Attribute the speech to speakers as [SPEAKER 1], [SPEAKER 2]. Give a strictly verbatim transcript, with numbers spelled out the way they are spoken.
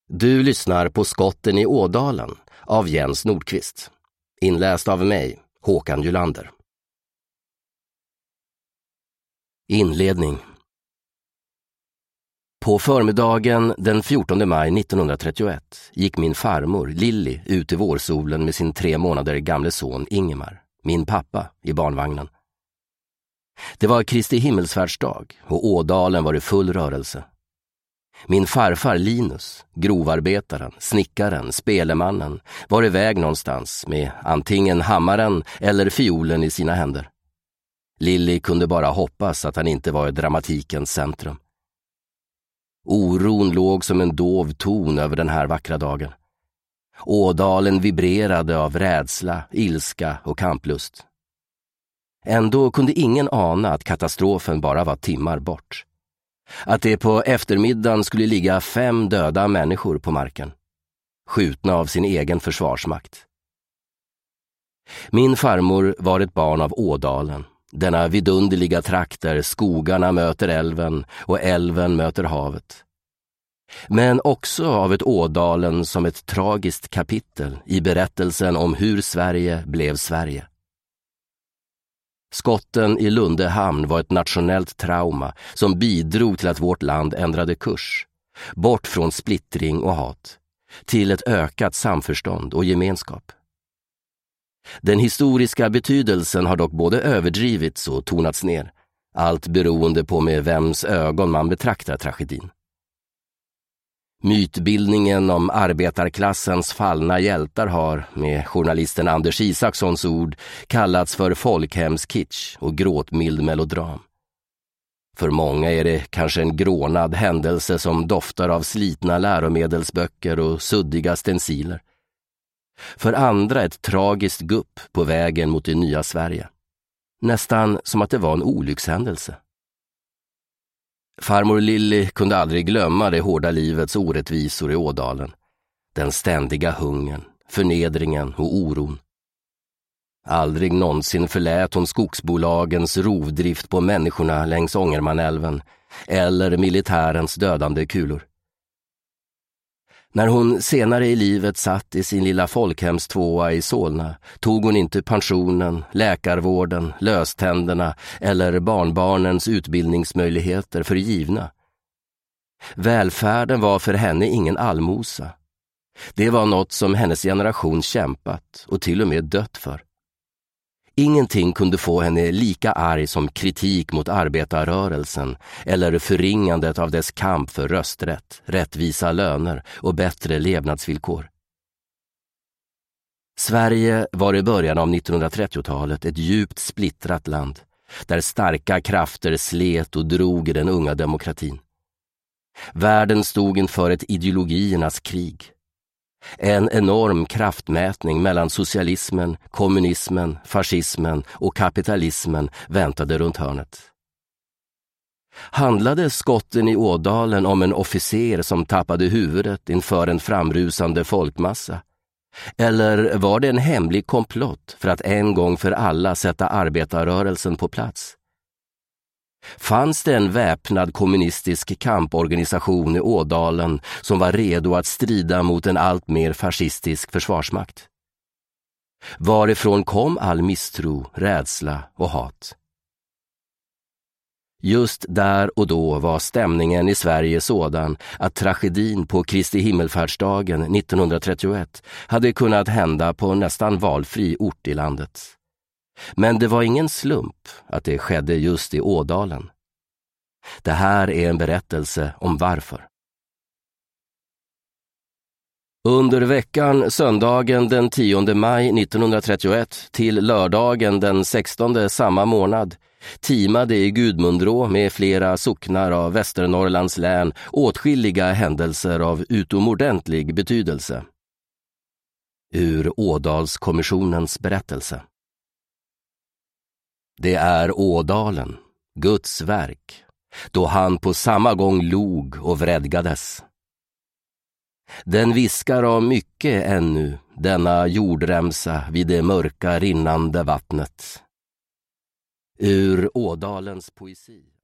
[SPEAKER 1] Du lyssnar på Skotten i Ådalen av Jens Nordqvist. Inläst av mig, Håkan Julander. Inledning. På förmiddagen den fjortonde maj nittonhundratrettioett gick min farmor Lilly ut i vårsolen med sin tre månader gamle son Ingemar, min pappa, i barnvagnen. Det var Kristi himmelsfärdsdag och Ådalen var i full rörelse. Min farfar Linus, grovarbetaren, snickaren, spelemannen, var iväg någonstans med antingen hammaren eller fiolen i sina händer. Lilly kunde bara hoppas att han inte var i dramatikens centrum. Oron låg som en dov ton över den här vackra dagen. Ådalen vibrerade av rädsla, ilska och kamplust. Ändå kunde ingen ana att katastrofen bara var timmar bort. Att det på eftermiddagen skulle ligga fem döda människor på marken, skjutna av sin egen försvarsmakt. Min farmor var ett barn av Ådalen, denna vidunderliga trakt där skogarna möter älven och älven möter havet. Men också av ett Ådalen som ett tragiskt kapitel i berättelsen om hur Sverige blev Sverige. Skotten i Lunde hamn var ett nationellt trauma som bidrog till att vårt land ändrade kurs, bort från splittring och hat, till ett ökat samförstånd och gemenskap. Den historiska betydelsen har dock både överdrivits och tonats ner, allt beroende på med vems ögon man betraktar tragedin. Mytbildningen om arbetarklassens fallna hjältar har, med journalisten Anders Isakssons ord, kallats för folkhemskitsch och gråtmild melodram. För många är det kanske en grånad händelse som doftar av slitna läromedelsböcker och suddiga stenciler. För andra ett tragiskt gupp på vägen mot det nya Sverige. Nästan som att det var en olyckshändelse. Farmor Lilly kunde aldrig glömma det hårda livets orättvisor i Ådalen. Den ständiga hungern, förnedringen och oron. Aldrig någonsin förlät hon skogsbolagens rovdrift på människorna längs Ångermanälven eller militärens dödande kulor. När hon senare i livet satt i sin lilla folkhemstvåa i Solna tog hon inte pensionen, läkarvården, löständerna eller barnbarnens utbildningsmöjligheter för givna. Välfärden var för henne ingen allmosa. Det var något som hennes generation kämpat och till och med dött för. Ingenting kunde få henne lika arg som kritik mot arbetarrörelsen eller förringandet av dess kamp för rösträtt, rättvisa löner och bättre levnadsvillkor. Sverige var i början av nittonhundratrettiotalet ett djupt splittrat land, där starka krafter slet och drog i den unga demokratin. Världen stod inför ett ideologiernas krig. En enorm kraftmätning mellan socialismen, kommunismen, fascismen och kapitalismen väntade runt hörnet. Handlade skotten i Ådalen om en officer som tappade huvudet inför en framrusande folkmassa? Eller var det en hemlig komplott för att en gång för alla sätta arbetarrörelsen på plats? Fanns det en väpnad kommunistisk kamporganisation i Ådalen som var redo att strida mot en allt mer fascistisk försvarsmakt? Varifrån kom all misstro, rädsla och hat? Just där och då var stämningen i Sverige sådan att tragedin på Kristi himmelsfärdsdagen nittonhundratrettioett hade kunnat hända på nästan valfri ort i landet. Men det var ingen slump att det skedde just i Ådalen. Det här är en berättelse om varför. Under veckan söndagen den tionde maj nittonhundratrettioett till lördagen den sextonde samma månad timade i Gudmundså med flera socknar av Västernorrlands län åtskilliga händelser av utomordentlig betydelse. Ur Ådalskommissionens berättelse. Det är Ådalen, Guds verk, då han på samma gång log och vredgades. Den viskar av mycket ännu, denna jordremsa vid det mörka rinnande vattnet. Ur Ådalens poesi.